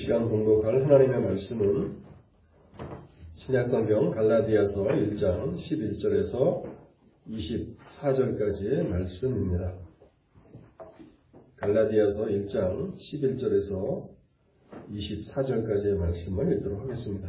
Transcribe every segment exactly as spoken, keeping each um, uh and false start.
시간 봉독할 하나님의 말씀은 신약성경 갈라디아서 일 장 십일 절에서 이십사 절까지의 말씀입니다. 갈라디아서 일 장 십일 절에서 이십사 절까지의 말씀을 읽도록 하겠습니다.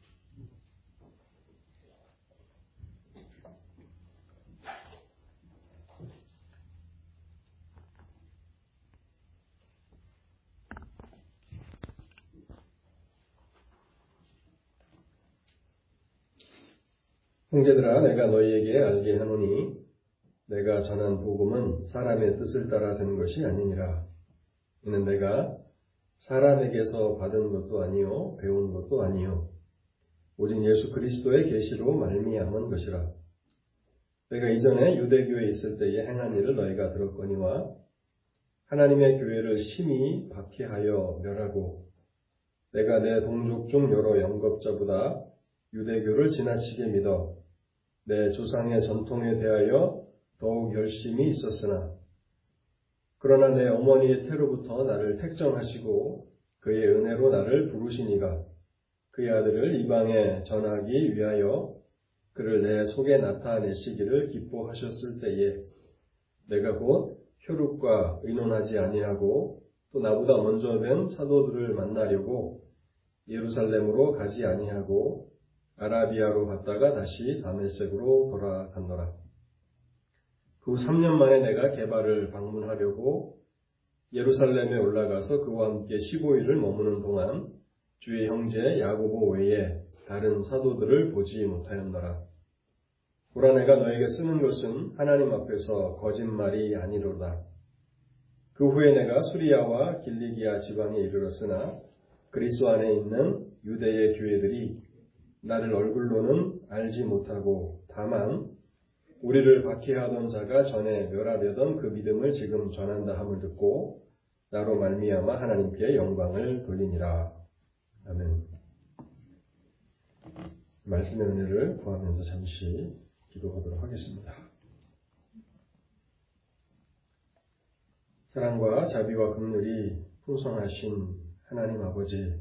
형제들아, 내가 너희에게 알게 하노니 내가 전한 복음은 사람의 뜻을 따라 된 것이 아니니라. 이는 내가 사람에게서 받은 것도 아니요 배운 것도 아니요 오직 예수 그리스도의 계시로 말미암은 것이라. 내가 이전에 유대교에 있을 때에 행한 일을 너희가 들었거니와 하나님의 교회를 심히 박해하여 멸하고 내가 내 동족 중 여러 영겁자보다 유대교를 지나치게 믿어 내 조상의 전통에 대하여 더욱 열심히 있었으나 그러나 내 어머니의 태로부터 나를 택정하시고 그의 은혜로 나를 부르시니가 그의 아들을 이방에 전하기 위하여 그를 내 속에 나타내시기를 기뻐하셨을 때에 내가 곧 혈육과 의논하지 아니하고 또 나보다 먼저 된 사도들을 만나려고 예루살렘으로 가지 아니하고 아라비아로 갔다가 다시 다메섹으로 돌아갔노라. 그 후 삼 년 만에 내가 게바를 방문하려고 예루살렘에 올라가서 그와 함께 십오 일을 머무는 동안 주의 형제 야고보 외에 다른 사도들을 보지 못하였노라. 보라, 내가 너에게 쓰는 것은 하나님 앞에서 거짓말이 아니로다. 그 후에 내가 수리아와 길리기아 지방에 이르렀으나 그리스도 안에 있는 유대의 교회들이 나를 얼굴로는 알지 못하고 다만 우리를 박해하던 자가 전에 멸하려던 그 믿음을 지금 전한다 함을 듣고 나로 말미암아 하나님께 영광을 돌리니라. 아멘. 말씀의 은혜를 구하면서 잠시 기도하도록 하겠습니다. 사랑과 자비와 긍휼이 풍성하신 하나님 아버지,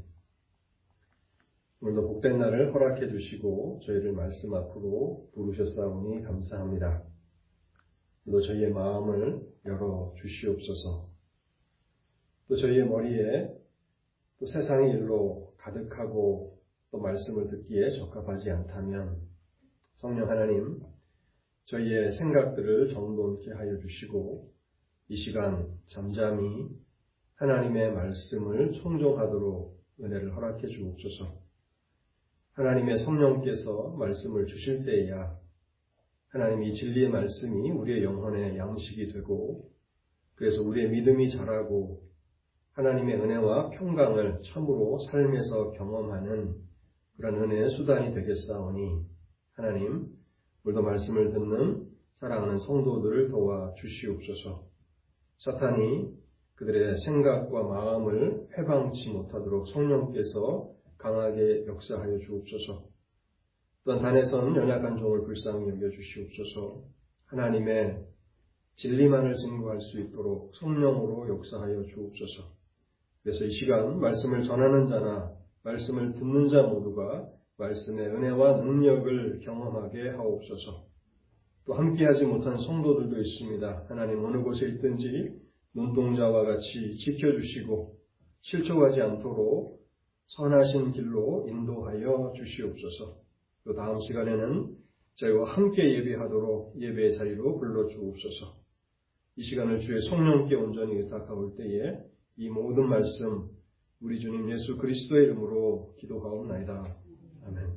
오늘도 복된 날을 허락해 주시고 저희를 말씀 앞으로 부르셨사오니 감사합니다. 또 저희의 마음을 열어 주시옵소서. 또 저희의 머리에 또 세상의 일로 가득하고 또 말씀을 듣기에 적합하지 않다면 성령 하나님, 저희의 생각들을 정돈케 하여 주시고 이 시간 잠잠히 하나님의 말씀을 청종하도록 은혜를 허락해 주옵소서. 하나님의 성령께서 말씀을 주실 때에야 하나님 이 진리의 말씀이 우리의 영혼의 양식이 되고 그래서 우리의 믿음이 자라고 하나님의 은혜와 평강을 참으로 삶에서 경험하는 그런 은혜의 수단이 되겠사오니 하나님, 오늘도 말씀을 듣는 사랑하는 성도들을 도와 주시옵소서. 사탄이 그들의 생각과 마음을 해방치 못하도록 성령께서 강하게 역사하여 주옵소서. 또한 단에서는 연약한 종을 불쌍히 여겨 주시옵소서. 하나님의 진리만을 증거할 수 있도록 성령으로 역사하여 주옵소서. 그래서 이 시간 말씀을 전하는 자나 말씀을 듣는 자 모두가 말씀의 은혜와 능력을 경험하게 하옵소서. 또 함께하지 못한 성도들도 있습니다. 하나님 어느 곳에 있든지 눈동자와 같이 지켜주시고 실족하지 않도록 선하신 길로 인도하여 주시옵소서. 또 다음 시간에는 저희와 함께 예배하도록 예배의 자리로 불러주옵소서. 이 시간을 주의 성령께 온전히 의탁하올 때에 이 모든 말씀 우리 주님 예수 그리스도의 이름으로 기도하옵나이다. 아멘.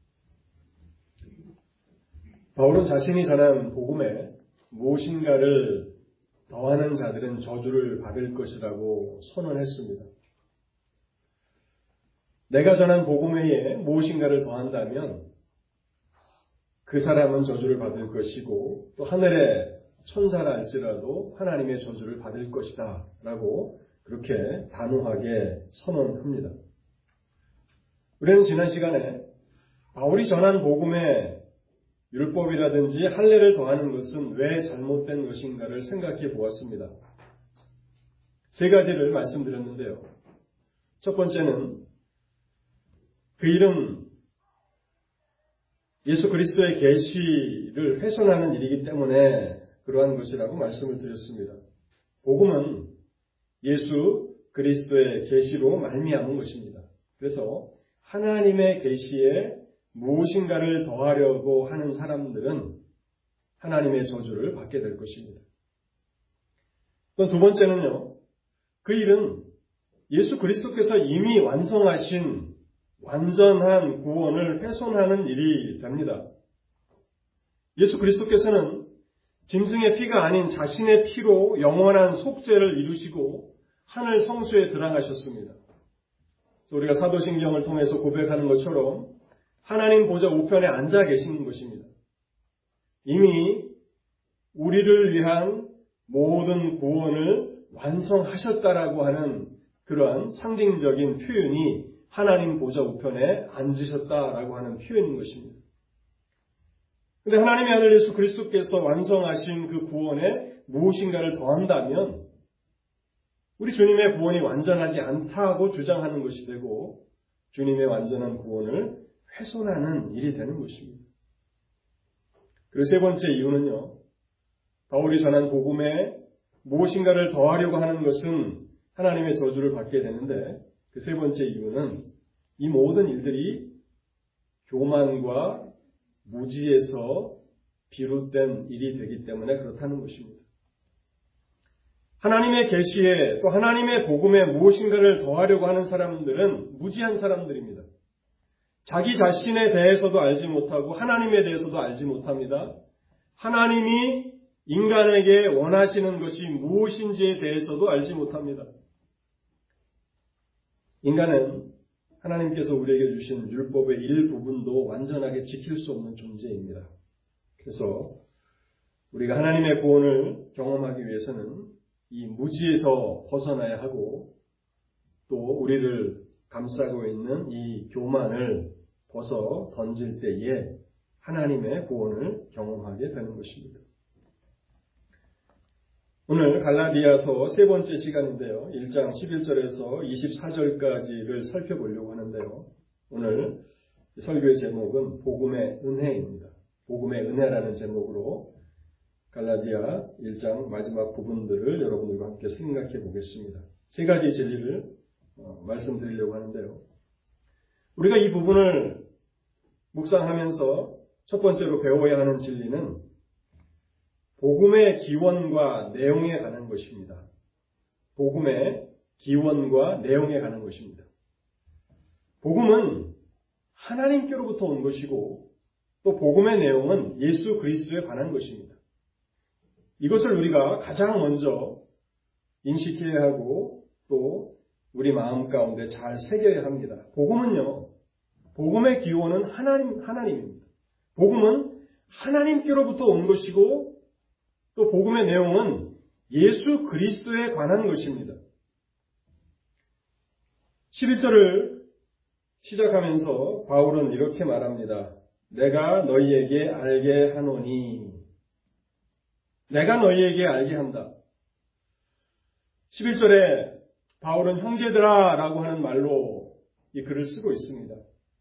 바울은 자신이 전한 복음에 무엇인가를 더하는 자들은 저주를 받을 것이라고 선언했습니다. 내가 전한 복음 외에 무엇인가를 더한다면 그 사람은 저주를 받을 것이고 또 하늘의 천사라 할지라도 하나님의 저주를 받을 것이다 라고 그렇게 단호하게 선언합니다. 우리는 지난 시간에 바울이 전한 복음에 율법이라든지 할례를 더하는 것은 왜 잘못된 것인가를 생각해 보았습니다. 세 가지를 말씀드렸는데요. 첫 번째는 그 일은 예수 그리스도의 계시를 훼손하는 일이기 때문에 그러한 것이라고 말씀을 드렸습니다. 복음은 예수 그리스도의 계시로 말미암은 것입니다. 그래서 하나님의 계시에 무엇인가를 더하려고 하는 사람들은 하나님의 저주를 받게 될 것입니다. 또 두 번째는요, 그 일은 예수 그리스도께서 이미 완성하신 완전한 구원을 훼손하는 일이 됩니다. 예수 그리스도께서는 짐승의 피가 아닌 자신의 피로 영원한 속죄를 이루시고 하늘 성소에 들어가셨습니다. 우리가 사도신경을 통해서 고백하는 것처럼 하나님 보좌 우편에 앉아 계시는 것입니다. 이미 우리를 위한 모든 구원을 완성하셨다라고 하는 그러한 상징적인 표현이 하나님 보좌 우편에 앉으셨다라고 하는 표현인 것입니다. 그런데 하나님의 아들 예수 그리스도께서 완성하신 그 구원에 무엇인가를 더한다면 우리 주님의 구원이 완전하지 않다고 주장하는 것이 되고 주님의 완전한 구원을 훼손하는 일이 되는 것입니다. 그리고 세 번째 이유는요, 바울이 전한 복음에 무엇인가를 더하려고 하는 것은 하나님의 저주를 받게 되는데 그 세 번째 이유는 이 모든 일들이 교만과 무지에서 비롯된 일이 되기 때문에 그렇다는 것입니다. 하나님의 계시에 또 하나님의 복음에 무엇인가를 더하려고 하는 사람들은 무지한 사람들입니다. 자기 자신에 대해서도 알지 못하고 하나님에 대해서도 알지 못합니다. 하나님이 인간에게 원하시는 것이 무엇인지에 대해서도 알지 못합니다. 인간은 하나님께서 우리에게 주신 율법의 일부분도 완전하게 지킬 수 없는 존재입니다. 그래서 우리가 하나님의 구원을 경험하기 위해서는 이 무지에서 벗어나야 하고 또 우리를 감싸고 있는 이 교만을 벗어 던질 때에 하나님의 구원을 경험하게 되는 것입니다. 오늘 갈라디아서 세 번째 시간인데요. 일 장 십일 절에서 이십사 절까지를 살펴보려고 하는데요. 오늘 설교의 제목은 복음의 은혜입니다. 복음의 은혜라는 제목으로 갈라디아 일 장 마지막 부분들을 여러분들과 함께 생각해 보겠습니다. 세 가지 진리를 말씀드리려고 하는데요. 우리가 이 부분을 묵상하면서 첫 번째로 배워야 하는 진리는 복음의 기원과 내용에 관한 것입니다. 복음의 기원과 내용에 관한 것입니다. 복음은 하나님께로부터 온 것이고 또 복음의 내용은 예수 그리스도에 관한 것입니다. 이것을 우리가 가장 먼저 인식해야 하고 또 우리 마음 가운데 잘 새겨야 합니다. 복음은요, 복음의 기원은 하나님, 하나님입니다. 복음은 하나님께로부터 온 것이고 또 복음의 내용은 예수 그리스도에 관한 것입니다. 십일 절을 시작하면서 바울은 이렇게 말합니다. 내가 너희에게 알게 하노니 내가 너희에게 알게 한다. 십일 절에 바울은 형제들아 라고 하는 말로 이 글을 쓰고 있습니다.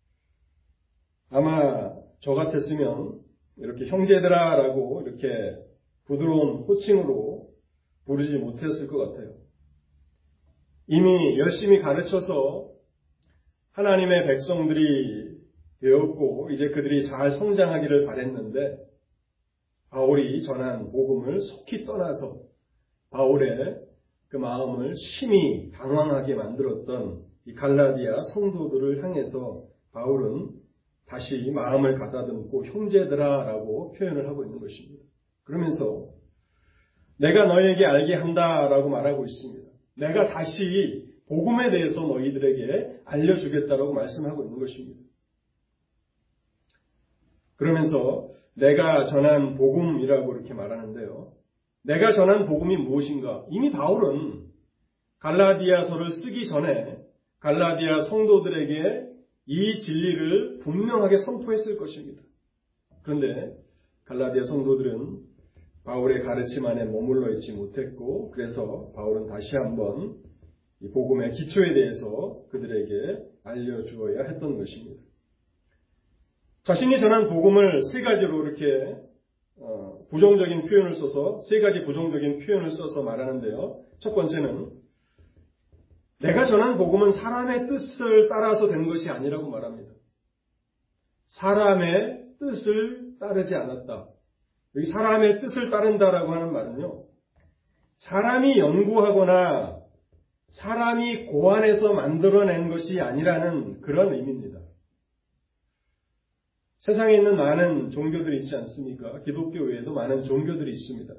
아마 저 같았으면 이렇게 형제들아 라고 이렇게 부드러운 호칭으로 부르지 못했을 것 같아요. 이미 열심히 가르쳐서 하나님의 백성들이 되었고 이제 그들이 잘 성장하기를 바랬는데 바울이 전한 복음을 속히 떠나서 바울의 그 마음을 심히 당황하게 만들었던 이 갈라디아 성도들을 향해서 바울은 다시 마음을 가다듬고 형제들아 라고 표현을 하고 있는 것입니다. 그러면서 내가 너희에게 알게 한다라고 말하고 있습니다. 내가 다시 복음에 대해서 너희들에게 알려주겠다라고 말씀하고 있는 것입니다. 그러면서 내가 전한 복음이라고 이렇게 말하는데요. 내가 전한 복음이 무엇인가? 이미 바울은 갈라디아서를 쓰기 전에 갈라디아 성도들에게 이 진리를 분명하게 선포했을 것입니다. 그런데 갈라디아 성도들은 바울의 가르침 안에 머물러 있지 못했고 그래서 바울은 다시 한번 이 복음의 기초에 대해서 그들에게 알려주어야 했던 것입니다. 자신이 전한 복음을 세 가지로 이렇게 어, 부정적인 표현을 써서 세 가지 부정적인 표현을 써서 말하는데요. 첫 번째는 내가 전한 복음은 사람의 뜻을 따라서 된 것이 아니라고 말합니다. 사람의 뜻을 따르지 않았다. 여기 사람의 뜻을 따른다라고 하는 말은요. 사람이 연구하거나 사람이 고안해서 만들어낸 것이 아니라는 그런 의미입니다. 세상에 있는 많은 종교들이 있지 않습니까? 기독교 외에도 많은 종교들이 있습니다.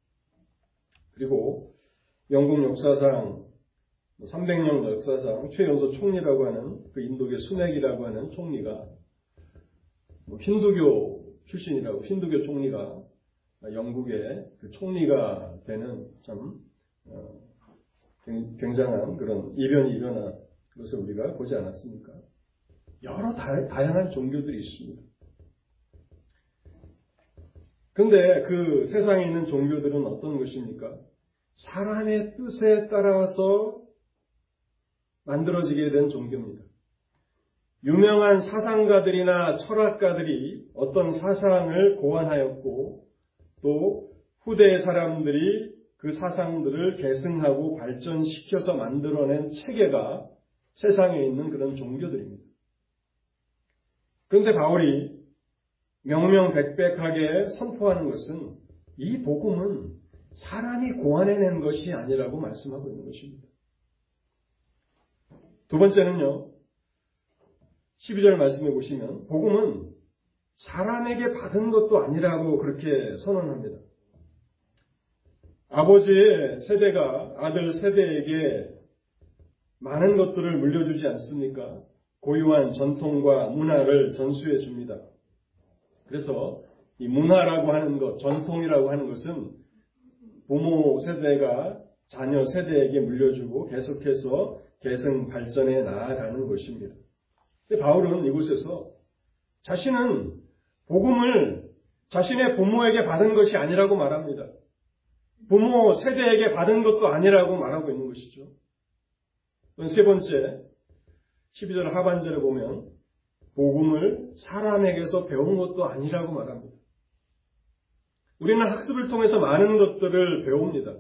그리고 영국 역사상 삼백 년 역사상 최연소 총리라고 하는 그 인도계 수넥이라고 하는 총리가 힌두교 출신이라고 힌두교 총리가 영국의 그 총리가 되는 참 어, 굉장한 그런 이변이 일어난 것을 우리가 보지 않았습니까? 여러 다, 다양한 종교들이 있습니다. 그런데 그 세상에 있는 종교들은 어떤 것입니까? 사람의 뜻에 따라서 만들어지게 된 종교입니다. 유명한 사상가들이나 철학가들이 어떤 사상을 고안하였고 또 후대의 사람들이 그 사상들을 계승하고 발전시켜서 만들어낸 체계가 세상에 있는 그런 종교들입니다. 그런데 바울이 명명백백하게 선포하는 것은 이 복음은 사람이 고안해낸 것이 아니라고 말씀하고 있는 것입니다. 두 번째는요. 십이 절 말씀해 보시면 복음은 사람에게 받은 것도 아니라고 그렇게 선언합니다. 아버지의 세대가 아들 세대에게 많은 것들을 물려주지 않습니까? 고유한 전통과 문화를 전수해 줍니다. 그래서 이 문화라고 하는 것, 전통이라고 하는 것은 부모 세대가 자녀 세대에게 물려주고 계속해서 계승 발전해 나아가는 것입니다. 근데 바울은 이곳에서 자신은 복음을 자신의 부모에게 받은 것이 아니라고 말합니다. 부모 세대에게 받은 것도 아니라고 말하고 있는 것이죠. 세 번째, 십이 절 하반절에 보면 복음을 사람에게서 배운 것도 아니라고 말합니다. 우리는 학습을 통해서 많은 것들을 배웁니다.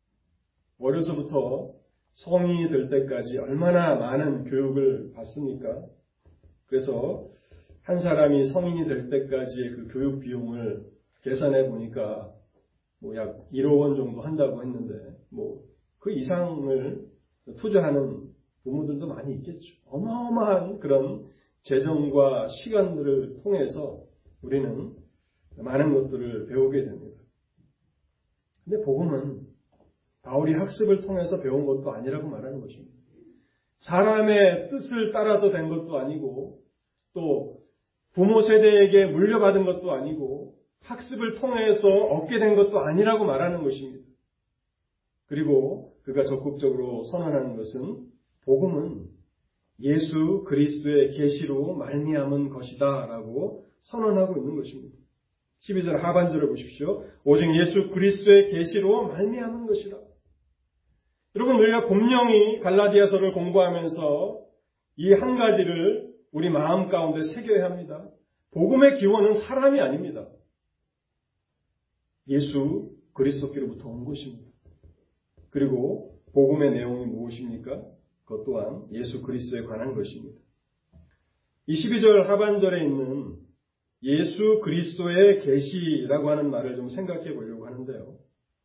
어려서부터 성인이 될 때까지 얼마나 많은 교육을 받습니까? 그래서 한 사람이 성인이 될 때까지의 그 교육 비용을 계산해 보니까 뭐 약 일억 원 정도 한다고 했는데 뭐 그 이상을 투자하는 부모들도 많이 있겠죠. 어마어마한 그런 재정과 시간들을 통해서 우리는 많은 것들을 배우게 됩니다. 근데 복음은 바울이 학습을 통해서 배운 것도 아니라고 말하는 것입니다. 사람의 뜻을 따라서 된 것도 아니고 또 부모 세대에게 물려받은 것도 아니고 학습을 통해서 얻게 된 것도 아니라고 말하는 것입니다. 그리고 그가 적극적으로 선언하는 것은 복음은 예수 그리스도의 계시로 말미암은 것이다 라고 선언하고 있는 것입니다. 십이 절 하반절을 보십시오. 오직 예수 그리스도의 계시로 말미암은 것이라. 여러분 우리가 분명히 갈라디아서를 공부하면서 이 한 가지를 우리 마음 가운데 새겨야 합니다. 복음의 기원은 사람이 아닙니다. 예수 그리스도께로부터 온 것입니다. 그리고 복음의 내용이 무엇입니까? 그것 또한 예수 그리스도에 관한 것입니다. 이 십이 절 하반절에 있는 예수 그리스도의 계시라고 하는 말을 좀 생각해 보려고 하는데요.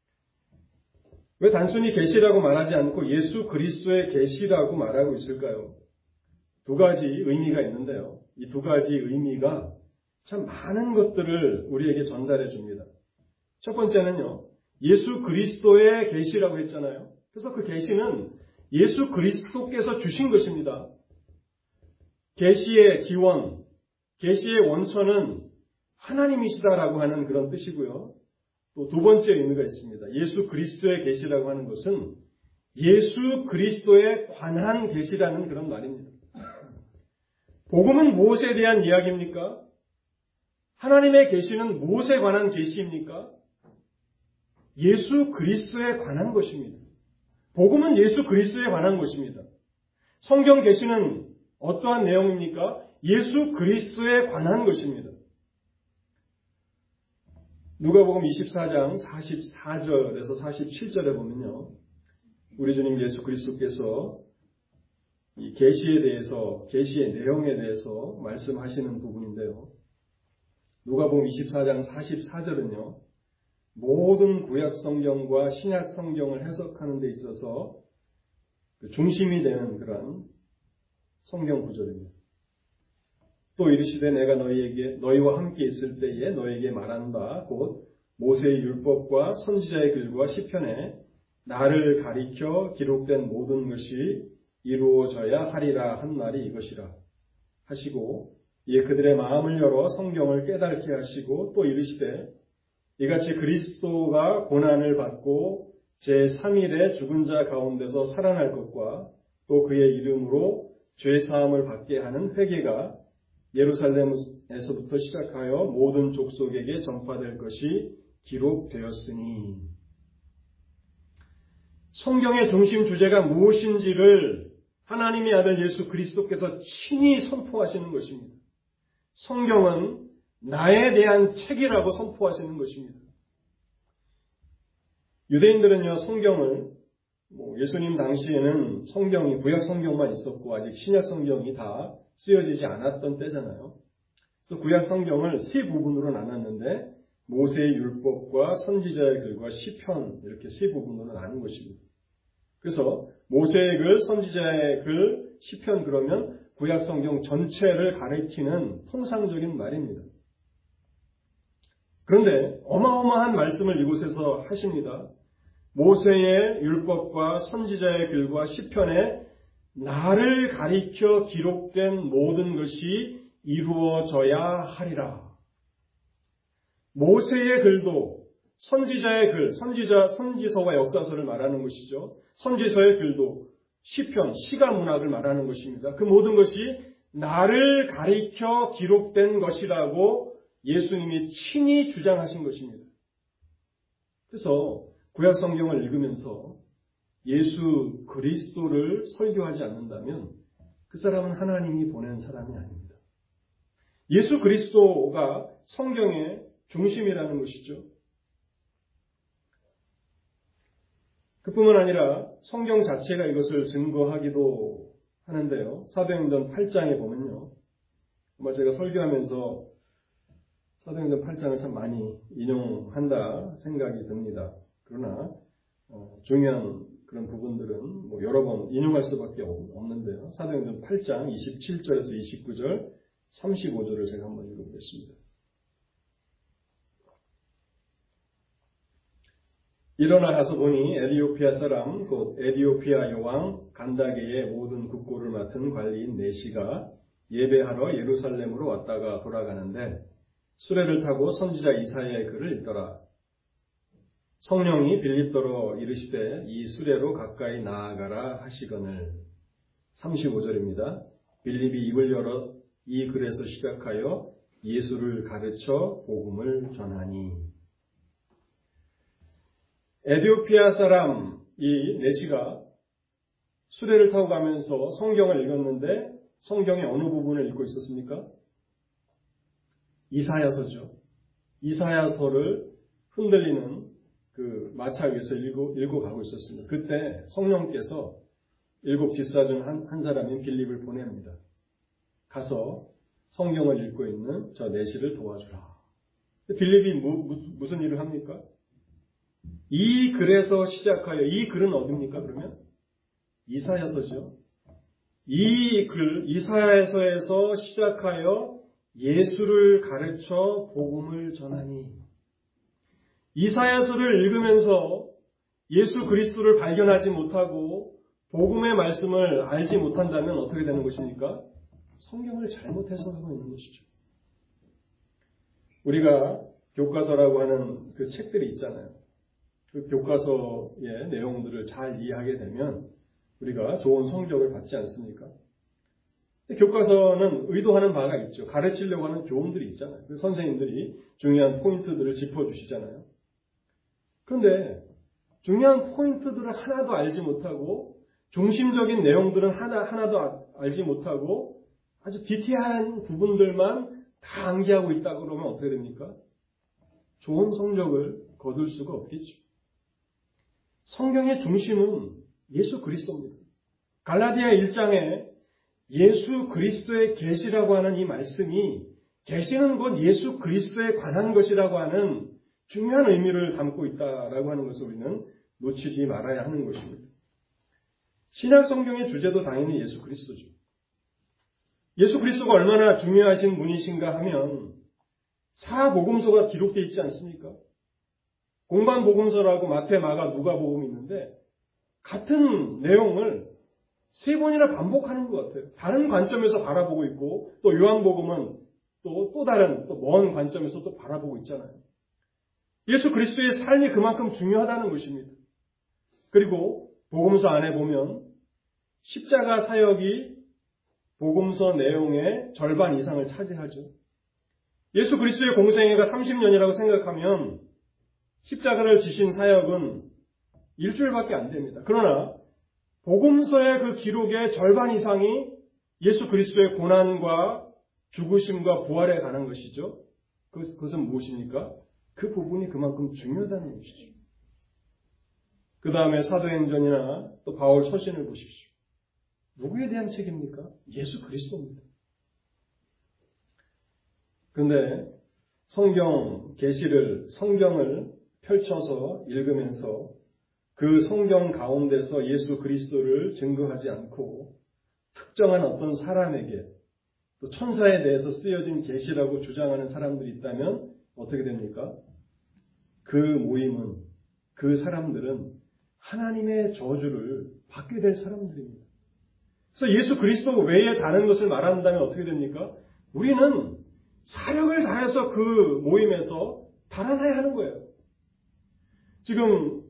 왜 단순히 계시라고 말하지 않고 예수 그리스도의 계시라고 말하고 있을까요? 두 가지 의미가 있는데요. 이 두 가지 의미가 참 많은 것들을 우리에게 전달해 줍니다. 첫 번째는요. 예수 그리스도의 계시라고 했잖아요. 그래서 그 계시는 예수 그리스도께서 주신 것입니다. 계시의 기원, 계시의 원천은 하나님이시다라고 하는 그런 뜻이고요. 또 두 번째 의미가 있습니다. 예수 그리스도의 계시라고 하는 것은 예수 그리스도에 관한 계시라는 그런 말입니다. 복음은 무엇에 대한 이야기입니까? 하나님의 계시는 무엇에 관한 계시입니까? 예수 그리스도에 관한 것입니다. 복음은 예수 그리스도에 관한 것입니다. 성경 계시는 어떠한 내용입니까? 예수 그리스도에 관한 것입니다. 누가복음 이십사 장 사십사 절에서 사십칠 절에 보면요, 우리 주님 예수 그리스도께서 이 계시에 대해서, 계시의 내용에 대해서 말씀하시는 부분인데요. 누가복음 이십사 장 사십사 절은요, 모든 구약 성경과 신약 성경을 해석하는 데 있어서 중심이 되는 그런 성경 구절입니다. 또 이르시되 내가 너희에게 너희와 함께 있을 때에 너희에게 말한 바 곧 모세의 율법과 선지자의 글과 시편에 나를 가리켜 기록된 모든 것이 이루어져야 하리라 한 말이 이것이라 하시고, 이에 그들의 마음을 열어 성경을 깨닫게 하시고, 또 이르시되 이같이 그리스도가 고난을 받고 제삼 일에 죽은 자 가운데서 살아날 것과 또 그의 이름으로 죄사함을 받게 하는 회개가 예루살렘에서부터 시작하여 모든 족속에게 전파될 것이 기록되었으니, 성경의 중심 주제가 무엇인지를 하나님의 아들 예수 그리스도께서 친히 선포하시는 것입니다. 성경은 나에 대한 책이라고 선포하시는 것입니다. 유대인들은요, 성경을 뭐 예수님 당시에는 성경이 구약 성경만 있었고 아직 신약 성경이 다 쓰여지지 않았던 때잖아요. 그래서 구약 성경을 세 부분으로 나눴는데 모세의 율법과 선지자의 글과 시편, 이렇게 세 부분으로 나눈 것입니다. 그래서 모세의 글, 선지자의 글, 시편, 그러면 구약 성경 전체를 가리키는 통상적인 말입니다. 그런데 어마어마한 말씀을 이곳에서 하십니다. 모세의 율법과 선지자의 글과 시편에 나를 가리켜 기록된 모든 것이 이루어져야 하리라. 모세의 글도 선지자의 글, 선지자, 선지서와 역사서를 말하는 것이죠. 선지서의 글도 시편, 시가 문학을 말하는 것입니다. 그 모든 것이 나를 가리켜 기록된 것이라고 예수님이 친히 주장하신 것입니다. 그래서 구약 성경을 읽으면서 예수 그리스도를 설교하지 않는다면 그 사람은 하나님이 보낸 사람이 아닙니다. 예수 그리스도가 성경의 중심이라는 것이죠. 그뿐만 아니라 성경 자체가 이것을 증거하기도 하는데요. 사도행전 팔 장에 보면요, 정말 제가 설교하면서 사도행전 팔 장을 참 많이 인용한다 생각이 듭니다. 그러나 어, 중요한 그런 부분들은 뭐 여러 번 인용할 수밖에 없는데요. 사도행전 팔 장 이십칠 절에서 이십구 절, 삼십오 절을 제가 한번 읽어보겠습니다. 일어나 가서 보니 에디오피아 사람 곧 에디오피아 여왕 간다게의 모든 국고를 맡은 관리인 네시가 예배하러 예루살렘으로 왔다가 돌아가는데 수레를 타고 선지자 이사야의 글을 읽더라. 성령이 빌립더러 이르시되 이 수레로 가까이 나아가라 하시거늘. 삼십오 절입니다. 빌립이 입을 열어 이 글에서 시작하여 예수를 가르쳐 복음을 전하니. 에디오피아 사람 이 네시가 수레를 타고 가면서 성경을 읽었는데 성경의 어느 부분을 읽고 있었습니까? 이사야서죠. 이사야서를 흔들리는 그 마차 위에서 읽고, 읽고 가고 있었습니다. 그때 성령께서 일곱 집사 중 한, 한 사람인 빌립을 보냅니다. 가서 성경을 읽고 있는 저 네시를 도와주라. 빌립이 무, 무, 무슨 일을 합니까? 이 글에서 시작하여, 이 글은 어딥니까 그러면? 이사야서죠. 이 글, 이사야서에서 시작하여 예수를 가르쳐 복음을 전하니. 이사야서를 읽으면서 예수 그리스도를 발견하지 못하고 복음의 말씀을 알지 못한다면 어떻게 되는 것입니까? 성경을 잘못 해석하고 있는 것이죠. 우리가 교과서라고 하는 그 책들이 있잖아요. 그 교과서의 내용들을 잘 이해하게 되면 우리가 좋은 성적을 받지 않습니까? 교과서는 의도하는 바가 있죠. 가르치려고 하는 교훈들이 있잖아요. 선생님들이 중요한 포인트들을 짚어주시잖아요. 그런데 중요한 포인트들을 하나도 알지 못하고 중심적인 내용들은 하나, 하나도 알지 못하고 아주 디테일한 부분들만 다 암기하고 있다 그러면 어떻게 됩니까? 좋은 성적을 거둘 수가 없겠죠. 성경의 중심은 예수 그리스도입니다. 갈라디아 일 장에 예수 그리스도의 계시라고 하는 이 말씀이 계시는 곧 예수 그리스도에 관한 것이라고 하는 중요한 의미를 담고 있다라고 하는 것을 우리는 놓치지 말아야 하는 것입니다. 신약 성경의 주제도 당연히 예수 그리스도죠. 예수 그리스도가 얼마나 중요하신 분이신가 하면 사복음서가 기록되어 있지 않습니까? 공관 복음서라고 마태, 마가, 누가복음이 있는데 같은 내용을 세 번이나 반복하는 것 같아요. 다른 관점에서 바라보고 있고 또 요한복음은 또, 또 다른 또 먼 관점에서 또 바라보고 있잖아요. 예수 그리스도의 삶이 그만큼 중요하다는 것입니다. 그리고 복음서 안에 보면 십자가 사역이 복음서 내용의 절반 이상을 차지하죠. 예수 그리스도의 공생애가 삼십 년이라고 생각하면 십자가를 지신 사역은 일주일밖에 안 됩니다. 그러나 복음서의 그 기록의 절반 이상이 예수 그리스도의 고난과 죽으심과 부활에 관한 것이죠. 그것은 무엇입니까? 그 부분이 그만큼 중요하다는 것이죠. 그 다음에 사도행전이나 또 바울 서신을 보십시오. 누구에 대한 책입니까? 예수 그리스도입니다. 그런데 성경 계시를 성경을 펼쳐서 읽으면서 그 성경 가운데서 예수 그리스도를 증거하지 않고 특정한 어떤 사람에게 또 천사에 대해서 쓰여진 계시라고 주장하는 사람들이 있다면 어떻게 됩니까? 그 모임은, 그 사람들은 하나님의 저주를 받게 될 사람들입니다. 그래서 예수 그리스도 외에 다른 것을 말한다면 어떻게 됩니까? 우리는 사력을 다해서 그 모임에서 달아나야 하는 거예요. 지금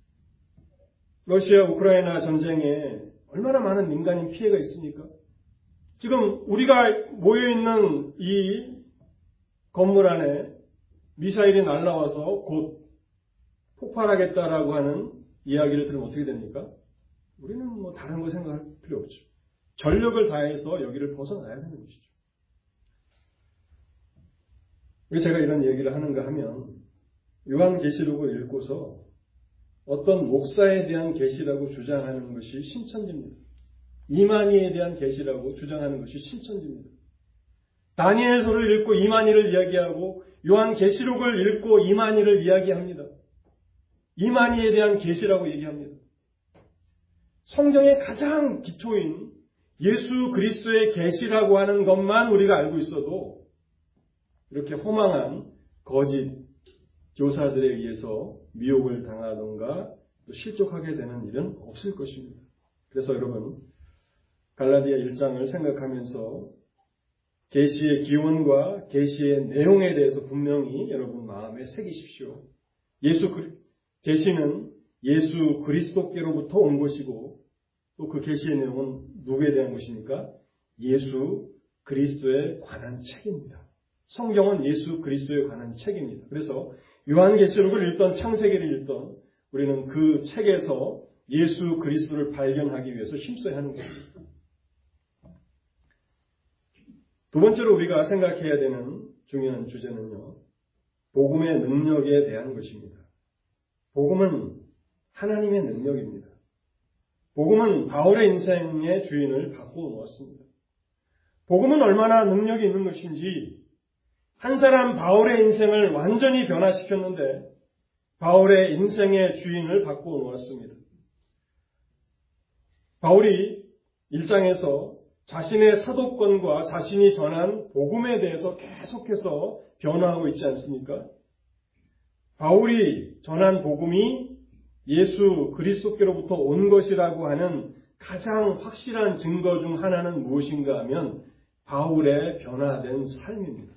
러시아 우크라이나 전쟁에 얼마나 많은 민간인 피해가 있습니까? 지금 우리가 모여있는 이 건물 안에 미사일이 날아와서 곧 폭발하겠다라고 하는 이야기를 들으면 어떻게 됩니까? 우리는 뭐 다른 거 생각할 필요 없죠. 전력을 다해서 여기를 벗어나야 하는 것이죠. 왜 제가 이런 얘기를 하는가 하면 요한계시록을 읽고서 어떤 목사에 대한 계시라고 주장하는 것이 신천지입니다. 이만희에 대한 계시라고 주장하는 것이 신천지입니다. 다니엘서를 읽고 이만희를 이야기하고 요한계시록을 읽고 이만희를 이야기합니다. 이만희에 대한 계시라고 얘기합니다. 성경의 가장 기초인 예수 그리스도의 계시라고 하는 것만 우리가 알고 있어도 이렇게 허망한 거짓 교사들에 의해서 미혹을 당하던가 실족하게 되는 일은 없을 것입니다. 그래서 여러분 갈라디아 일 장을 생각하면서 계시의 기원과 계시의 내용에 대해서 분명히 여러분 마음에 새기십시오. 예수 계시는 예수 그리스도께로부터 온 것이고 또 그 계시의 내용은 누구에 대한 것입니까? 예수 그리스도에 관한 책입니다. 성경은 예수 그리스도에 관한 책입니다. 그래서 요한계시록을 읽던 창세기를 읽던 우리는 그 책에서 예수 그리스도를 발견하기 위해서 힘써야 하는 것입니다. 두 번째로 우리가 생각해야 되는 중요한 주제는요, 복음의 능력에 대한 것입니다. 복음은 하나님의 능력입니다. 복음은 바울의 인생의 주인을 바꾸어 놓았습니다. 복음은 얼마나 능력이 있는 것인지 한 사람 바울의 인생을 완전히 변화시켰는데 바울의 인생의 주인을 바꾸어 놓았습니다. 바울이 일 장에서 자신의 사도권과 자신이 전한 복음에 대해서 계속해서 변화하고 있지 않습니까? 바울이 전한 복음이 예수 그리스도께로부터 온 것이라고 하는 가장 확실한 증거 중 하나는 무엇인가 하면 바울의 변화된 삶입니다.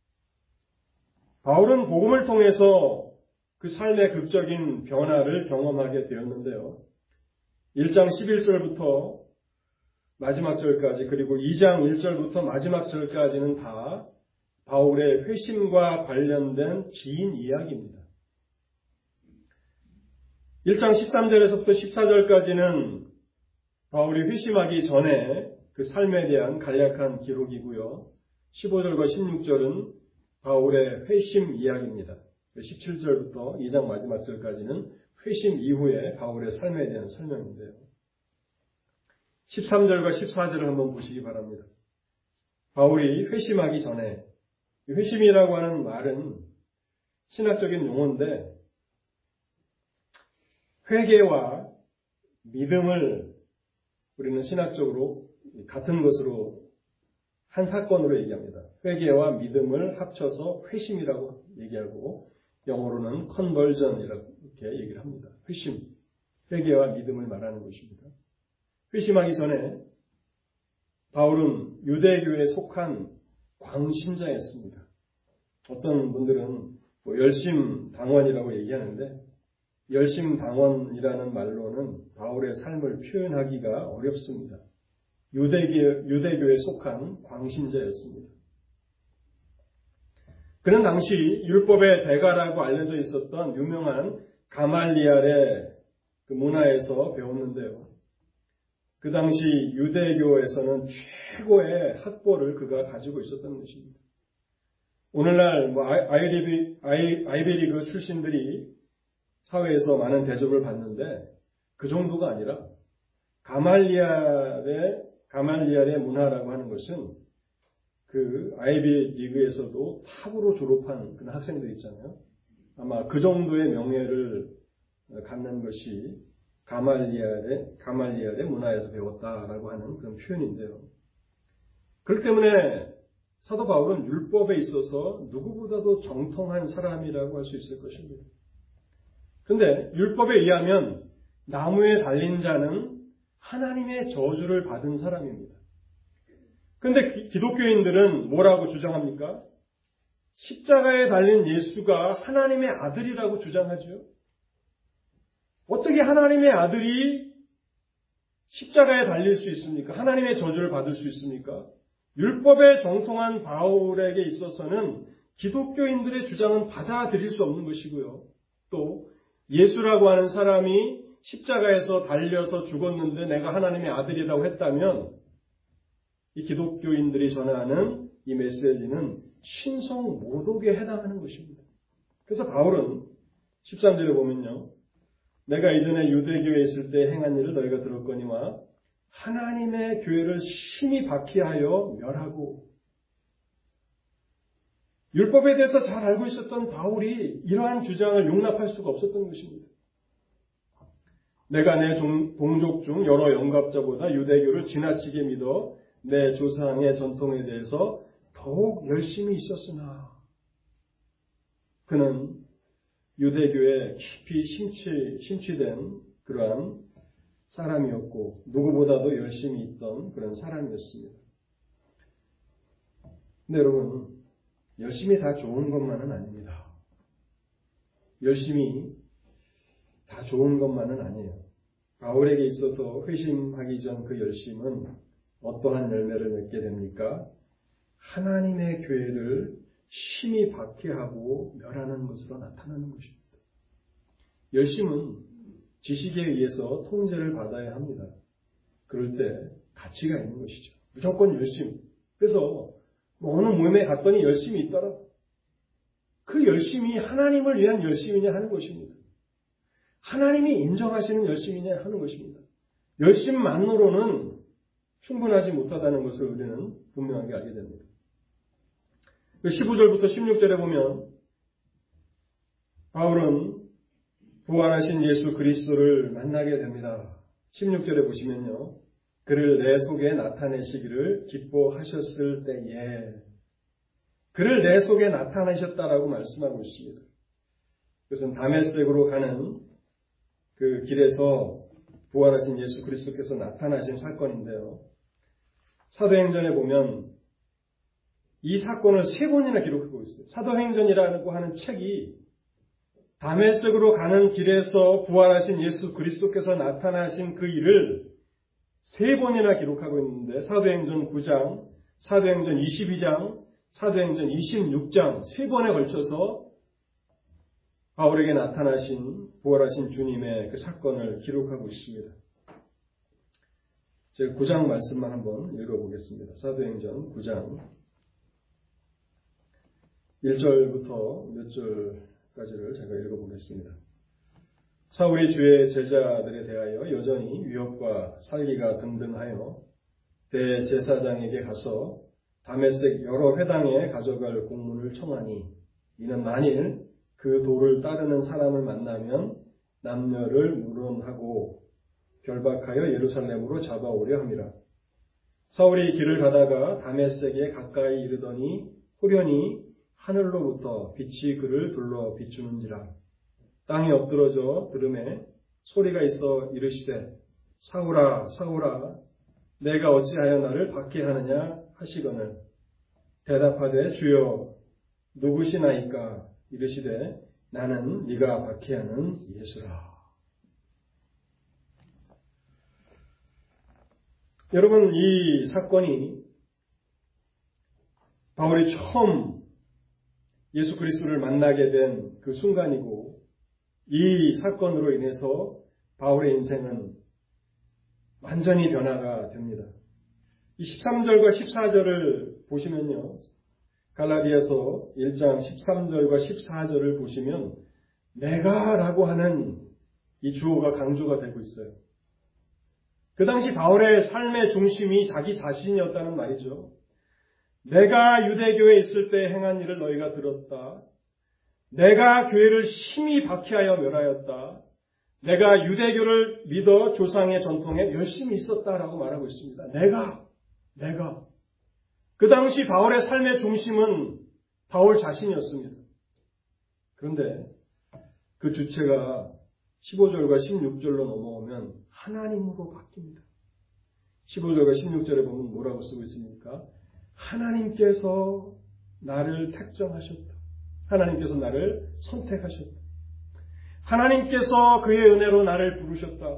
바울은 복음을 통해서 그 삶의 극적인 변화를 경험하게 되었는데요. 일 장 십일 절부터 마지막 절까지 그리고 이 장 일 절부터 마지막 절까지는 다 바울의 회심과 관련된 긴 이야기입니다. 일 장 십삼 절에서부터 십사 절까지는 바울이 회심하기 전에 그 삶에 대한 간략한 기록이고요. 십오 절과 십육 절은 바울의 회심 이야기입니다. 십칠 절부터 이 장 마지막 절까지는 회심 이후에 바울의 삶에 대한 설명인데요. 십삼 절과 십사 절을 한번 보시기 바랍니다. 바울이 회심하기 전에, 회심이라고 하는 말은 신학적인 용어인데 회개와 믿음을 우리는 신학적으로 같은 것으로 한 사건으로 얘기합니다. 회개와 믿음을 합쳐서 회심이라고 얘기하고 영어로는 컨버전이라고 이렇게 얘기를 합니다. 회심, 회개와 믿음을 말하는 것입니다. 회심하기 전에 바울은 유대교에 속한 광신자였습니다. 어떤 분들은 뭐 열심당원이라고 얘기하는데 열심당원이라는 말로는 바울의 삶을 표현하기가 어렵습니다. 유대교, 유대교에 속한 광신자였습니다. 그는 당시 율법의 대가라고 알려져 있었던 유명한 가말리알의 그 문화에서 배웠는데요. 그 당시 유대교에서는 최고의 학벌을 그가 가지고 있었던 것입니다. 오늘날 뭐 아이리비, 아이, 아이비리그 출신들이 사회에서 많은 대접을 받는데 그 정도가 아니라 가말리알의 가말리알의 문화라고 하는 것은 그 아이비리그에서도 탑으로 졸업한 그런 학생들 있잖아요. 아마 그 정도의 명예를 갖는 것이 가말리알의 가말리알의 문화에서 배웠다라고 하는 그런 표현인데요. 그렇기 때문에 사도 바울은 율법에 있어서 누구보다도 정통한 사람이라고 할 수 있을 것입니다. 그런데 율법에 의하면 나무에 달린 자는 하나님의 저주를 받은 사람입니다. 그런데 기독교인들은 뭐라고 주장합니까? 십자가에 달린 예수가 하나님의 아들이라고 주장하죠. 어떻게 하나님의 아들이 십자가에 달릴 수 있습니까? 하나님의 저주를 받을 수 있습니까? 율법에 정통한 바울에게 있어서는 기독교인들의 주장은 받아들일 수 없는 것이고요. 또 예수라고 하는 사람이 십자가에서 달려서 죽었는데 내가 하나님의 아들이라고 했다면 이 기독교인들이 전하는 이 메시지는 신성 모독에 해당하는 것입니다. 그래서 바울은 십삼 절에 보면요. 내가 이전에 유대교에 있을 때 행한 일을 너희가 들었거니와 하나님의 교회를 심히 박해하여 멸하고 율법에 대해서 잘 알고 있었던 바울이 이러한 주장을 용납할 수가 없었던 것입니다. 내가 내 동족 중 여러 영갑자보다 유대교를 지나치게 믿어 내 조상의 전통에 대해서 더욱 열심히 있었으나 그는 유대교에 깊이 심취, 심취된 그러한 사람이었고 누구보다도 열심히 있던 그런 사람이었습니다. 근데 여러분 열심히 다 좋은 것만은 아닙니다. 열심히 다 좋은 것만은 아니에요. 바울에게 있어서 회심하기 전 그 열심은 어떠한 열매를 맺게 됩니까? 하나님의 교회를 심히 박해하고 멸하는 것으로 나타나는 것입니다. 열심은 지식에 의해서 통제를 받아야 합니다. 그럴 때 가치가 있는 것이죠. 무조건 열심. 그래서 뭐 어느 모임에 갔더니 열심이 있더라. 그 열심이 하나님을 위한 열심이냐 하는 것입니다. 하나님이 인정하시는 열심이냐 하는 것입니다. 열심만으로는 충분하지 못하다는 것을 우리는 분명하게 알게 됩니다. 십오 절부터 십육 절에 보면 바울은 부활하신 예수 그리스도를 만나게 됩니다. 십육 절에 보시면요. 그를 내 속에 나타내시기를 기뻐하셨을 때에 그를 내 속에 나타내셨다라고 말씀하고 있습니다. 그것은 다메섹으로 가는 그 길에서 부활하신 예수 그리스도께서 나타나신 사건인데요. 사도행전에 보면 이 사건을 세 번이나 기록하고 있어요. 사도행전이라고 하는 책이 다메섹으로 가는 길에서 부활하신 예수 그리스도께서 나타나신 그 일을 세 번이나 기록하고 있는데 사도행전 구 장, 사도행전 이십이 장, 사도행전 이십육 장 세 번에 걸쳐서 바울에게 나타나신 부활하신 주님의 그 사건을 기록하고 있습니다. 제가 구 장 말씀만 한번 읽어보겠습니다. 사도행전 구 장 일 절부터 몇 절까지를 제가 읽어보겠습니다. 사울이 주의 제자들에 대하여 여전히 위협과 살기가 등등하여 대제사장에게 가서 다메섹 여러 회당에 가져갈 공문을 청하니 이는 만일 그 도를 따르는 사람을 만나면 남녀를 물론하고 결박하여 예루살렘으로 잡아오려 함이라. 사울이 길을 가다가 다메섹에 가까이 이르더니 호련히 하늘로부터 빛이 그를 둘러 비추는지라. 땅에 엎드러져 들음에 소리가 있어 이르시되 사울아 사울아 내가 어찌하여 나를 박해하느냐 하시거늘 대답하되 주여 누구시나이까 이르시되 나는 네가 박해하는 예수라. 여러분, 이 사건이 바울이 처음 예수 그리스도를 만나게 된 그 순간이고, 이 사건으로 인해서 바울의 인생은 완전히 변화가 됩니다. 이 십삼 절과 십사 절을 보시면요, 갈라디아서 일 장 십삼 절과 십사 절을 보시면 내가라고 하는 이 주어가 강조가 되고 있어요. 그 당시 바울의 삶의 중심이 자기 자신이었다는 말이죠. 내가 유대교에 있을 때 행한 일을 너희가 들었다. 내가 교회를 심히 박해하여 멸하였다. 내가 유대교를 믿어 조상의 전통에 열심히 있었다라고 말하고 있습니다. 내가, 내가. 그 당시 바울의 삶의 중심은 바울 자신이었습니다. 그런데 그 주체가 십오 절과 십육 절로 넘어오면 하나님으로 바뀝니다. 십오 절과 십육 절에 보면 뭐라고 쓰고 있습니까? 하나님께서 나를 택정하셨다. 하나님께서 나를 선택하셨다. 하나님께서 그의 은혜로 나를 부르셨다.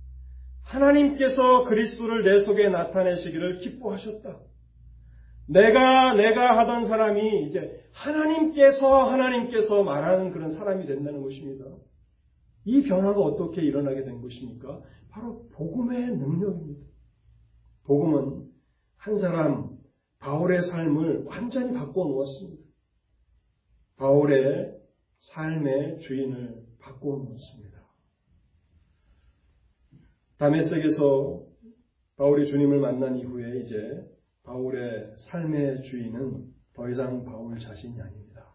하나님께서 그리스도를 내 속에 나타내시기를 기뻐하셨다. 내가 내가 하던 사람이 이제 하나님께서 하나님께서 말하는 그런 사람이 된다는 것입니다. 이 변화가 어떻게 일어나게 된 것입니까? 바로 복음의 능력입니다. 복음은 한 사람 바울의 삶을 완전히 바꿔 놓았습니다. 바울의 삶의 주인을 바꿔 놓았습니다. 다메섹에서 바울이 주님을 만난 이후에 이제 바울의 삶의 주인은 더 이상 바울 자신이 아닙니다.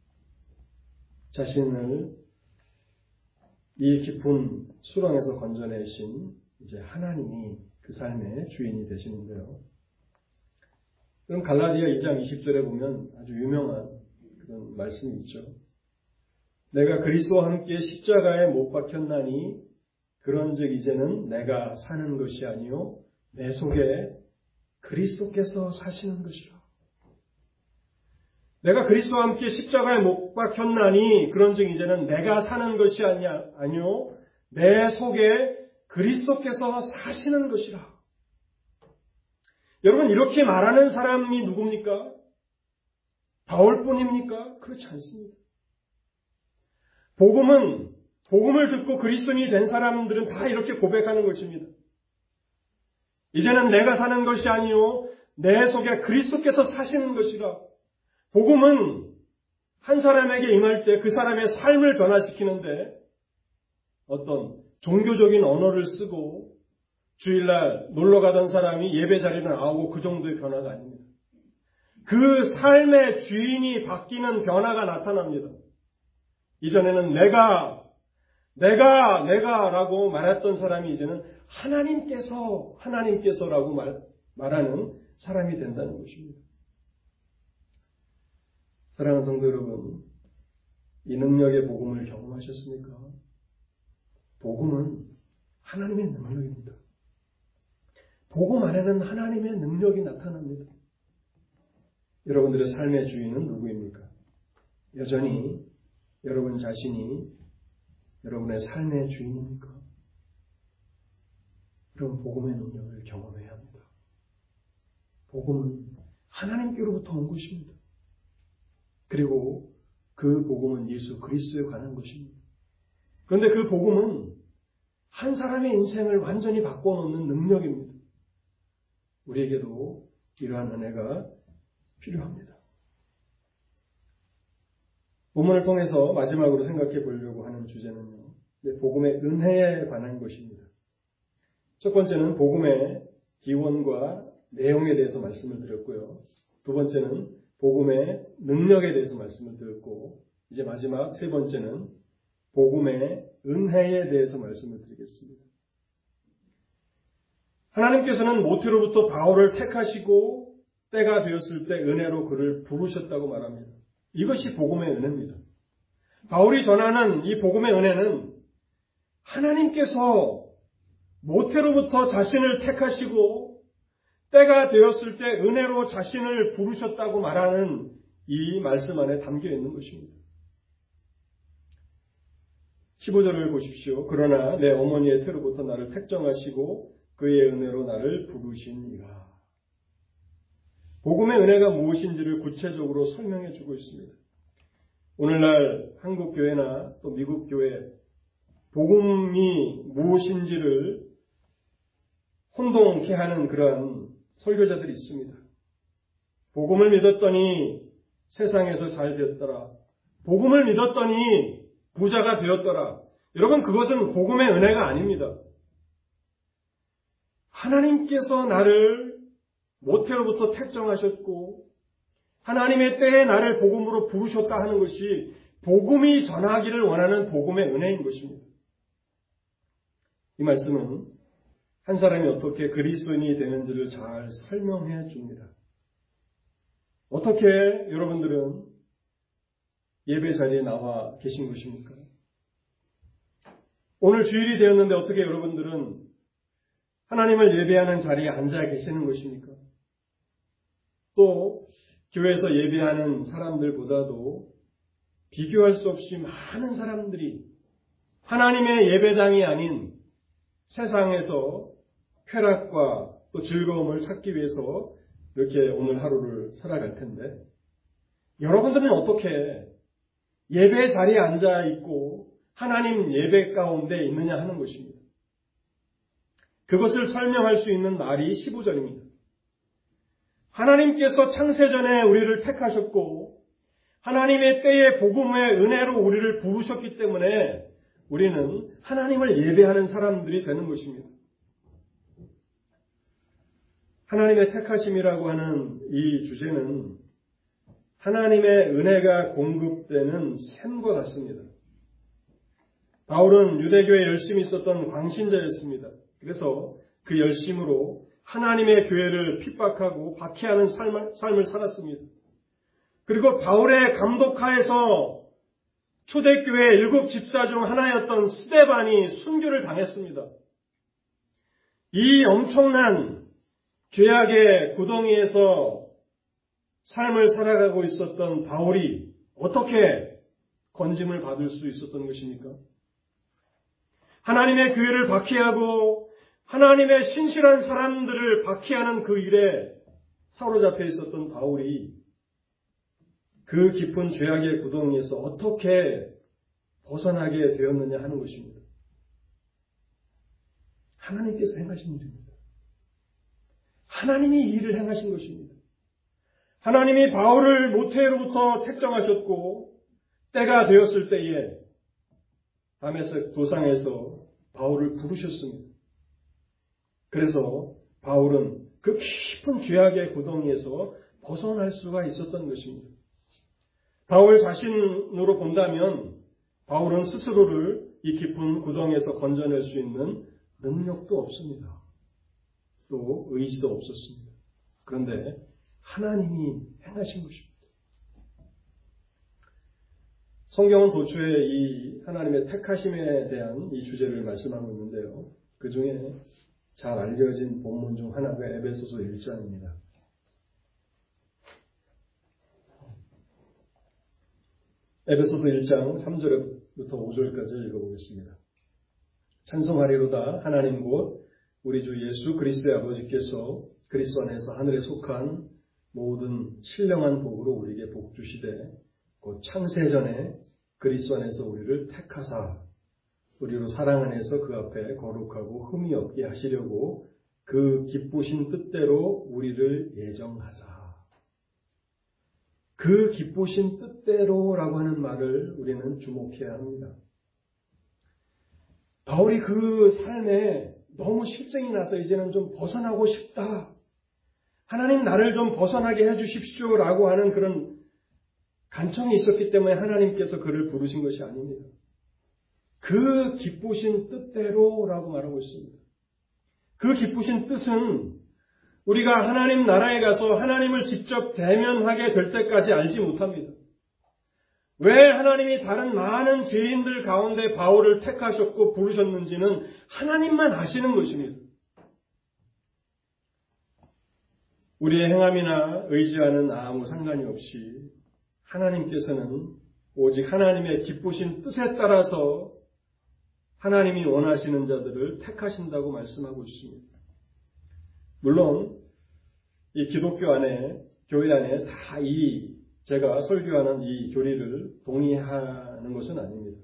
자신을 이 깊은 수렁에서 건져내신 이제 하나님이 그 삶의 주인이 되시는데요. 그럼 갈라디아 이 장 이십 절에 보면 아주 유명한 그런 말씀이 있죠. 내가 그리스도와 함께 십자가에 못 박혔나니 그런즉 이제는 내가 사는 것이 아니요 내 속에 그리스도께서 사시는 것이라. 내가 그리스도와 함께 십자가에 못 박혔나니 그런즉 이제는 내가 사는 것이 아니야 아니요 내 속에 그리스도께서 사시는 것이라. 여러분, 이렇게 말하는 사람이 누굽니까? 바울뿐입니까? 그렇지 않습니다. 복음은 복음을 듣고 그리스도인이 된 사람들은 다 이렇게 고백하는 것입니다. 이제는 내가 사는 것이 아니요 내 속에 그리스도께서 사시는 것이라. 복음은 한 사람에게 임할 때 그 사람의 삶을 변화시키는데 어떤 종교적인 언어를 쓰고 주일날 놀러 가던 사람이 예배 자리를 나오고 그 정도의 변화가 아닙니다. 그 삶의 주인이 바뀌는 변화가 나타납니다. 이전에는 내가, 내가, 내가 라고 말했던 사람이 이제는 하나님께서, 하나님께서라고 말, 말하는 사람이 된다는 것입니다. 사랑하는 성도 여러분, 이 능력의 복음을 경험하셨습니까? 복음은 하나님의 능력입니다. 복음 안에는 하나님의 능력이 나타납니다. 여러분들의 삶의 주인은 누구입니까? 여전히 여러분 자신이 여러분의 삶의 주인입니까? 여러분, 복음의 능력을 경험해야 합니다. 복음은 하나님께로부터 온 것입니다. 그리고 그 복음은 예수 그리스도에 관한 것입니다. 그런데 그 복음은 한 사람의 인생을 완전히 바꿔놓는 능력입니다. 우리에게도 이러한 은혜가 필요합니다. 본문을 통해서 마지막으로 생각해 보려고 하는 주제는요, 복음의 은혜에 관한 것입니다. 첫 번째는 복음의 기원과 내용에 대해서 말씀을 드렸고요. 두 번째는 복음의 능력에 대해서 말씀을 드렸고, 이제 마지막 세 번째는 복음의 은혜에 대해서 말씀을 드리겠습니다. 하나님께서는 모태로부터 바울을 택하시고 때가 되었을 때 은혜로 그를 부르셨다고 말합니다. 이것이 복음의 은혜입니다. 바울이 전하는 이 복음의 은혜는 하나님께서 모태로부터 자신을 택하시고 때가 되었을 때 은혜로 자신을 부르셨다고 말하는 이 말씀 안에 담겨 있는 것입니다. 십오 절을 보십시오. 그러나 내 어머니의 태로부터 나를 택정하시고 그의 은혜로 나를 부르시니라. 복음의 은혜가 무엇인지를 구체적으로 설명해 주고 있습니다. 오늘날 한국 교회나 또 미국 교회, 복음이 무엇인지를 혼동케 하는 그러한 설교자들이 있습니다. 복음을 믿었더니 세상에서 잘 되었더라. 복음을 믿었더니 부자가 되었더라. 여러분, 그것은 복음의 은혜가 아닙니다. 하나님께서 나를 모태로부터 택정하셨고 하나님의 때에 나를 복음으로 부르셨다 하는 것이 복음이 전하기를 원하는 복음의 은혜인 것입니다. 이 말씀은 한 사람이 어떻게 그리스도인이 되는지를 잘 설명해 줍니다. 어떻게 여러분들은 예배 자리에 나와 계신 것입니까? 오늘 주일이 되었는데 어떻게 여러분들은 하나님을 예배하는 자리에 앉아 계시는 것입니까? 또 교회에서 예배하는 사람들보다도 비교할 수 없이 많은 사람들이 하나님의 예배당이 아닌 세상에서 쾌락과 또 즐거움을 찾기 위해서 이렇게 오늘 하루를 살아갈 텐데, 여러분들은 어떻게 예배 자리에 앉아 있고 하나님 예배 가운데 있느냐 하는 것입니다. 그것을 설명할 수 있는 말이 십오 절입니다. 하나님께서 창세전에 우리를 택하셨고 하나님의 때의 복음의 은혜로 우리를 부르셨기 때문에 우리는 하나님을 예배하는 사람들이 되는 것입니다. 하나님의 택하심이라고 하는 이 주제는 하나님의 은혜가 공급되는 샘과 같습니다. 바울은 유대교에 열심히 있었던 광신자였습니다. 그래서 그 열심으로 하나님의 교회를 핍박하고 박해하는 삶을, 삶을 살았습니다. 그리고 바울의 감독하에서 초대교회 일곱 집사 중 하나였던 스데반이 순교를 당했습니다. 이 엄청난 죄악의 구덩이에서 삶을 살아가고 있었던 바울이 어떻게 건짐을 받을 수 있었던 것입니까? 하나님의 교회를 박해하고 하나님의 신실한 사람들을 박해하는 그 일에 사로잡혀 있었던 바울이 그 깊은 죄악의 구덩이에서 어떻게 벗어나게 되었느냐 하는 것입니다. 하나님께서 행하신 일입니다. 하나님이 이 일을 행하신 것입니다. 하나님이 바울을 모태로부터 택정하셨고 때가 되었을 때에 다메섹 도상에서 바울을 부르셨습니다. 그래서 바울은 그 깊은 죄악의 구덩이에서 벗어날 수가 있었던 것입니다. 바울 자신으로 본다면 바울은 스스로를 이 깊은 구덩이에서 건져낼 수 있는 능력도 없습니다. 또 의지도 없었습니다. 그런데 하나님이 행하신 것입니다. 성경은 도초에 이 하나님의 택하심에 대한 이 주제를 말씀하고 있는데요. 그 중에 잘 알려진 본문 중 하나가 에베소서 일 장입니다. 에베소서 일 장 삼 절부터 오 절까지 읽어보겠습니다. 찬송하리로다 하나님 곧 우리 주 예수 그리스도의 아버지께서 그리스도 안에서 하늘에 속한 모든 신령한 복으로 우리에게 복 주시되 곧 창세전에 그리스도 안에서 우리를 택하사 우리로 사랑 안에서 그 앞에 거룩하고 흠이 없게 하시려고 그 기쁘신 뜻대로 우리를 예정하사. 그 기쁘신 뜻대로라고 하는 말을 우리는 주목해야 합니다. 바울이 그 삶에 너무 실증이 나서 이제는 좀 벗어나고 싶다. 하나님 나를 좀 벗어나게 해주십시오라고 하는 그런 간청이 있었기 때문에 하나님께서 그를 부르신 것이 아닙니다. 그 기쁘신 뜻대로라고 말하고 있습니다. 그 기쁘신 뜻은 우리가 하나님 나라에 가서 하나님을 직접 대면하게 될 때까지 알지 못합니다. 왜 하나님이 다른 많은 죄인들 가운데 바울을 택하셨고 부르셨는지는 하나님만 아시는 것입니다. 우리의 행함이나 의지와는 아무 상관이 없이 하나님께서는 오직 하나님의 기쁘신 뜻에 따라서 하나님이 원하시는 자들을 택하신다고 말씀하고 있습니다. 물론 이 기독교 안에, 교회 안에 다 이 제가 설교하는 이 교리를 동의하는 것은 아닙니다.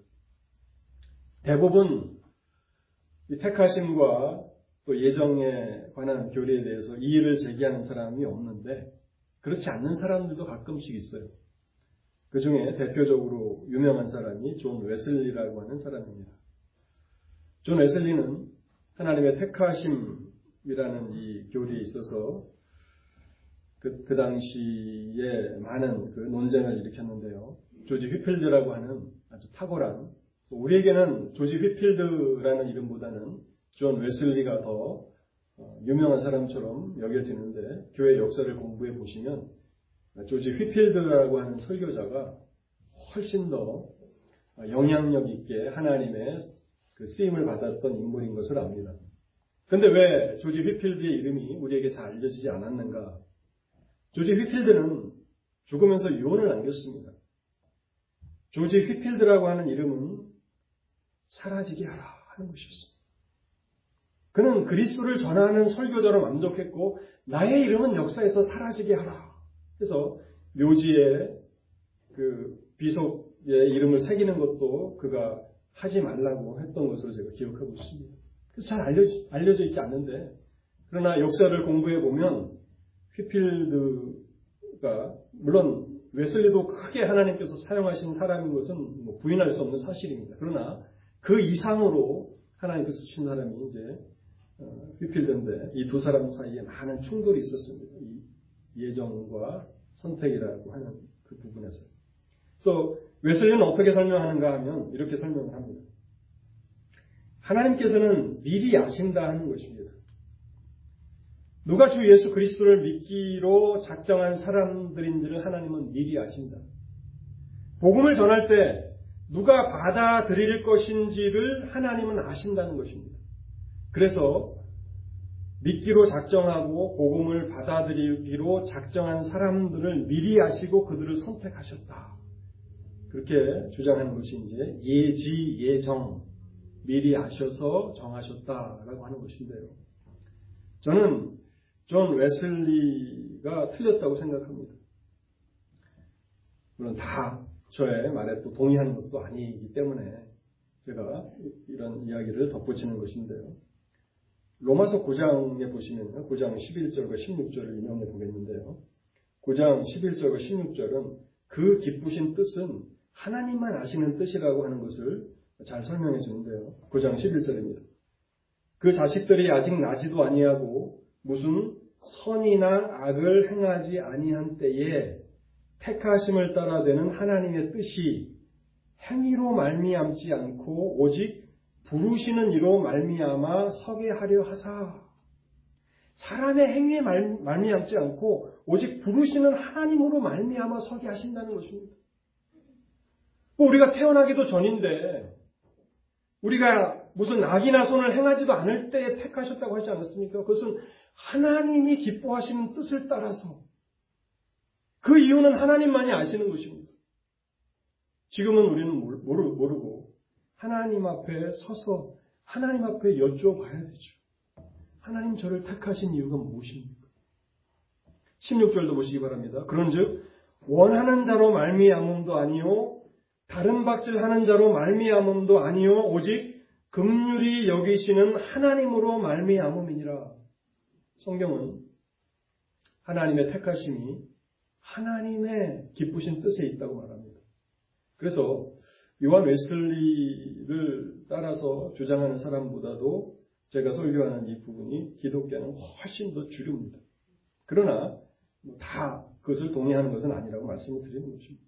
대부분 이 택하심과 또 예정에 관한 교리에 대해서 이의를 제기하는 사람이 없는데 그렇지 않는 사람들도 가끔씩 있어요. 그 중에 대표적으로 유명한 사람이 존 웨슬리라고 하는 사람입니다. 존 웨슬리는 하나님의 택하심이라는 이 교리에 있어서 그, 그 당시에 많은 그 논쟁을 일으켰는데요. 조지 휘필드라고 하는 아주 탁월한, 우리에게는 조지 휘필드라는 이름보다는 존 웨슬리가 더 유명한 사람처럼 여겨지는데 교회 역사를 공부해 보시면 조지 휘필드라고 하는 설교자가 훨씬 더 영향력 있게 하나님의 그 쓰임을 받았던 인물인 것을 압니다. 그런데 왜 조지 휘필드의 이름이 우리에게 잘 알려지지 않았는가? 조지 휘필드는 죽으면서 유언을 남겼습니다. 조지 휘필드라고 하는 이름은 사라지게 하라 하는 것이었습니다. 그는 그리스도를 전하는 설교자로 만족했고 나의 이름은 역사에서 사라지게 하라. 그래서 묘지에 그 비석의 이름을 새기는 것도 그가 하지 말라고 했던 것으로 제가 기억하고 있습니다. 그래서 잘 알려져, 알려져 있지 않는데 그러나 역사를 공부해 보면 휘필드가 물론 웨슬리도 크게 하나님께서 사용하신 사람인 것은 뭐 부인할 수 없는 사실입니다. 그러나 그 이상으로 하나님께서 주신 사람이 이제 휘필드인데 이 두 사람 사이에 많은 충돌이 있었습니다. 이 예정과 선택이라고 하는 그 부분에서. 그래서 웨슬리는 어떻게 설명하는가 하면 이렇게 설명을 합니다. 하나님께서는 미리 아신다 하는 것입니다. 누가 주 예수 그리스도를 믿기로 작정한 사람들인지를 하나님은 미리 아신다. 복음을 전할 때 누가 받아들일 것인지를 하나님은 아신다는 것입니다. 그래서 믿기로 작정하고 복음을 받아들이기로 작정한 사람들을 미리 아시고 그들을 선택하셨다. 그렇게 주장하는 것이 이제 예지, 예정, 미리 아셔서 정하셨다라고 하는 것인데요. 저는 존 웨슬리가 틀렸다고 생각합니다. 물론 다 저의 말에 또 동의하는 것도 아니기 때문에 제가 이런 이야기를 덧붙이는 것인데요. 로마서 구 장에 보시면요. 구 장 십일 절과 십육 절을 인용해 보겠는데요. 구 장 십일 절과 십육 절은 그 기쁘신 뜻은 하나님만 아시는 뜻이라고 하는 것을 잘 설명해 주는데요. 구 장 십일 절입니다. 그 자식들이 아직 나지도 아니하고 무슨 선이나 악을 행하지 아니한 때에 택하심을 따라 되는 하나님의 뜻이 행위로 말미암지 않고 오직 부르시는 이로 말미암아 서게 하려 하사. 사람의 행위에 말, 말미암지 않고 오직 부르시는 하나님으로 말미암아 서게 하신다는 것입니다. 우리가 태어나기도 전인데 우리가 무슨 악이나 손을 행하지도 않을 때에 택하셨다고 하지 않았습니까? 그것은 하나님이 기뻐하시는 뜻을 따라서 그 이유는 하나님만이 아시는 것입니다. 지금은 우리는 모르, 모르고 하나님 앞에 서서 하나님 앞에 여쭤봐야 되죠. 하나님 저를 택하신 이유가 무엇입니까? 십육 절도 보시기 바랍니다. 그런즉 원하는 자로 말미암음도 아니요 다른 박질하는 자로 말미암음도 아니요 오직 긍휼히 여기시는 하나님으로 말미암음이니라. 성경은 하나님의 택하심이 하나님의 기쁘신 뜻에 있다고 말합니다. 그래서 요한 웨슬리를 따라서 주장하는 사람보다도 제가 설교하는 이 부분이 기독교는 훨씬 더 주류입니다. 그러나 다 그것을 동의하는 것은 아니라고 말씀을 드리는 것입니다.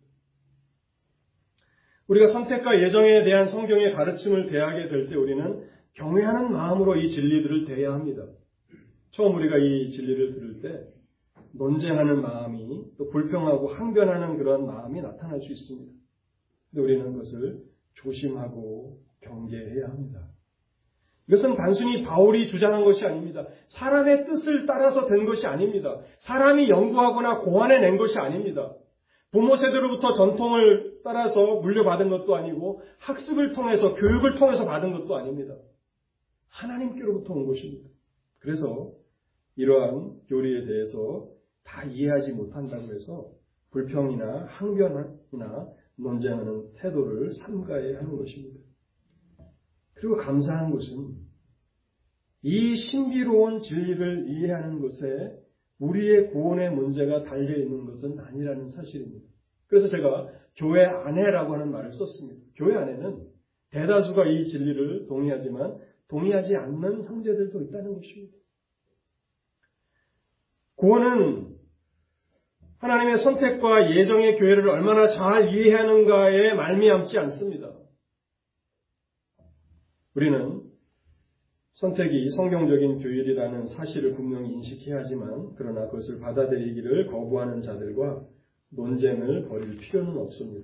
우리가 선택과 예정에 대한 성경의 가르침을 대하게 될 때 우리는 경외하는 마음으로 이 진리들을 대해야 합니다. 처음 우리가 이 진리를 들을 때 논쟁하는 마음이 또 불평하고 항변하는 그런 마음이 나타날 수 있습니다. 그런데 우리는 그것을 조심하고 경계해야 합니다. 이것은 단순히 바울이 주장한 것이 아닙니다. 사람의 뜻을 따라서 된 것이 아닙니다. 사람이 연구하거나 고안해낸 것이 아닙니다. 부모 세대로부터 전통을 따라서 물려받은 것도 아니고 학습을 통해서 교육을 통해서 받은 것도 아닙니다. 하나님께로부터 온 것입니다. 그래서 이러한 교리에 대해서 다 이해하지 못한다고 해서 불평이나 항변이나 논쟁하는 태도를 삼가해야 하는 것입니다. 그리고 감사한 것은 이 신비로운 진리를 이해하는 것에 우리의 구원의 문제가 달려있는 것은 아니라는 사실입니다. 그래서 제가 교회 안에라고 하는 말을 썼습니다. 교회 안에는 대다수가 이 진리를 동의하지만 동의하지 않는 형제들도 있다는 것입니다. 구원은 하나님의 선택과 예정의 교회를 얼마나 잘 이해하는가에 말미암지 않습니다. 우리는 선택이 성경적인 교율이라는 사실을 분명히 인식해야 하지만 그러나 그것을 받아들이기를 거부하는 자들과 논쟁을 벌일 필요는 없습니다.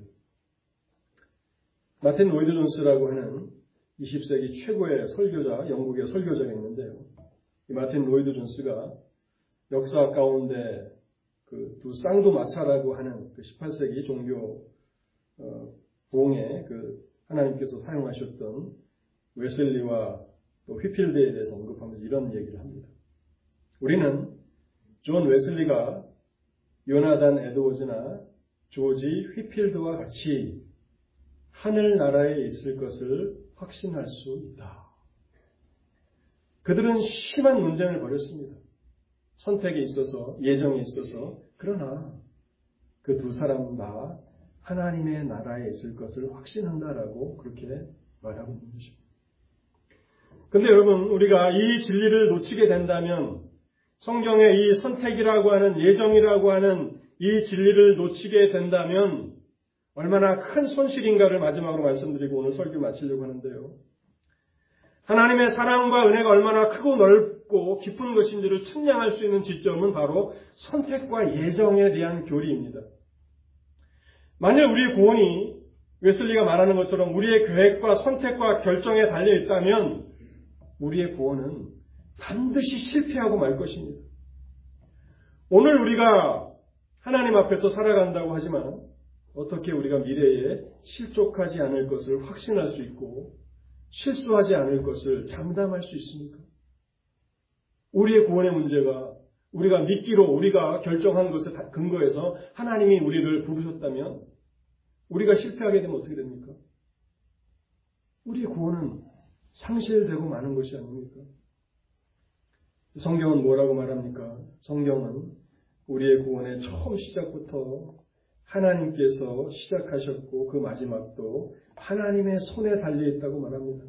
마틴 로이드 존스라고 하는 이십 세기 최고의 설교자, 영국의 설교자가 있는데요. 이 마틴 로이드 존스가 역사 가운데 그 두 쌍두마차라고 하는 그 십팔 세기 종교 어, 부흥에 그 하나님께서 사용하셨던 웨슬리와 또 휘필드에 대해서 언급하면서 이런 얘기를 합니다. 우리는 존 웨슬리가 요나단 에드워즈나 조지 휘필드와 같이 하늘나라에 있을 것을 확신할 수 있다. 그들은 심한 논쟁을 벌였습니다. 선택에 있어서, 예정에 있어서. 그러나 그 두 사람은 다 하나님의 나라에 있을 것을 확신한다라고 그렇게 말하고 있는 것입니다. 그런데 여러분, 우리가 이 진리를 놓치게 된다면 성경의 이 선택이라고 하는, 예정이라고 하는 이 진리를 놓치게 된다면 얼마나 큰 손실인가를 마지막으로 말씀드리고 오늘 설교 마치려고 하는데요. 하나님의 사랑과 은혜가 얼마나 크고 넓고 깊은 것인지를 측량할 수 있는 지점은 바로 선택과 예정에 대한 교리입니다. 만일 우리의 구원이 웨슬리가 말하는 것처럼 우리의 계획과 선택과 결정에 달려 있다면 우리의 구원은 반드시 실패하고 말 것입니다. 오늘 우리가 하나님 앞에서 살아간다고 하지만 어떻게 우리가 미래에 실족하지 않을 것을 확신할 수 있고 실수하지 않을 것을 장담할 수 있습니까? 우리의 구원의 문제가 우리가 믿기로 우리가 결정한 것에 근거해서 하나님이 우리를 부르셨다면 우리가 실패하게 되면 어떻게 됩니까? 우리의 구원은 상실되고 마는 것이 아닙니까? 성경은 뭐라고 말합니까? 성경은 우리의 구원의 처음 시작부터 하나님께서 시작하셨고 그 마지막도 하나님의 손에 달려있다고 말합니다.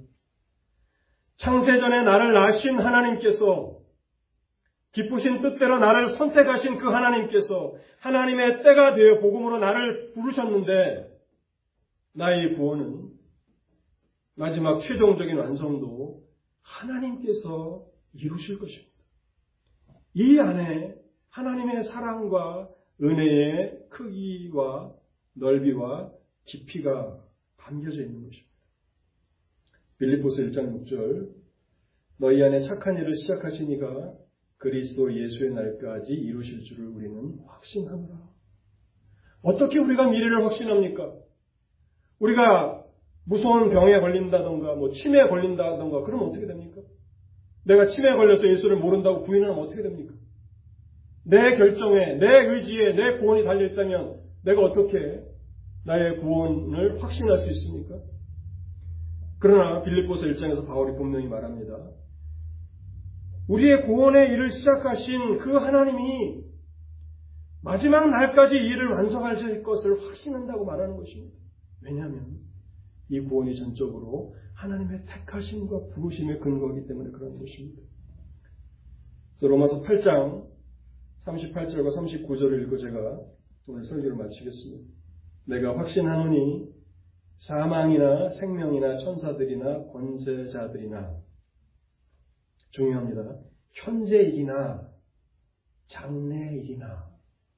창세전에 나를 낳으신 하나님께서 기쁘신 뜻대로 나를 선택하신 그 하나님께서 하나님의 때가 되어 복음으로 나를 부르셨는데 나의 구원은 마지막 최종적인 완성도 하나님께서 이루실 것입니다. 이 안에 하나님의 사랑과 은혜의 크기와 넓이와 깊이가 담겨져 있는 것입니다. 빌립보서 일 장 육 절 너희 안에 착한 일을 시작하신 이가 그리스도 예수의 날까지 이루실 줄을 우리는 확신하노라. 어떻게 우리가 미래를 확신합니까? 우리가 무서운 병에 걸린다던가 뭐 치매에 걸린다던가 그러면 어떻게 됩니까? 내가 치매에 걸려서 예수를 모른다고 부인하면 어떻게 됩니까? 내 결정에, 내 의지에, 내 구원이 달려있다면 내가 어떻게 나의 구원을 확신할 수 있습니까? 그러나 빌립보서 일 장에서 바울이 분명히 말합니다. 우리의 구원의 일을 시작하신 그 하나님이 마지막 날까지 이 일을 완성할 것을 확신한다고 말하는 것입니다. 왜냐하면 이 구원이 전적으로 하나님의 택하심과 부르심의 근거이기 때문에 그런 것입니다. 그래서 로마서 팔 장 삼십팔 절과 삼십구 절을 읽고 제가 오늘 설교를 마치겠습니다. 내가 확신하노니 사망이나 생명이나 천사들이나 권세자들이나 중요합니다. 현재일이나 장래일이나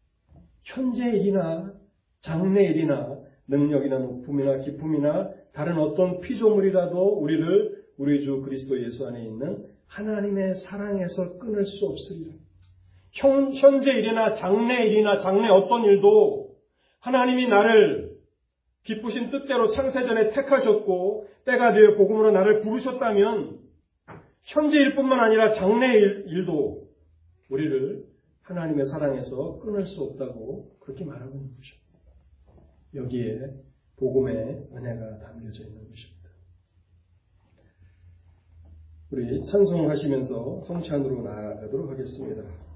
현재일이나 장래일이나 능력이나 높음이나 기쁨이나 다른 어떤 피조물이라도 우리를 우리 주 그리스도 예수 안에 있는 하나님의 사랑에서 끊을 수 없으리라. 현, 현재일이나 장래일이나 장래 어떤 일도 하나님이 나를 기쁘신 뜻대로 창세전에 택하셨고 때가 되어 복음으로 나를 부르셨다면 현재일 뿐만 아니라 장래일 일도 우리를 하나님의 사랑에서 끊을 수 없다고 그렇게 말하고 있는 것입니다. 여기에 복음의 은혜가 담겨져 있는 것입니다. 우리 찬송하시면서 성찬으로 나아가도록 하겠습니다.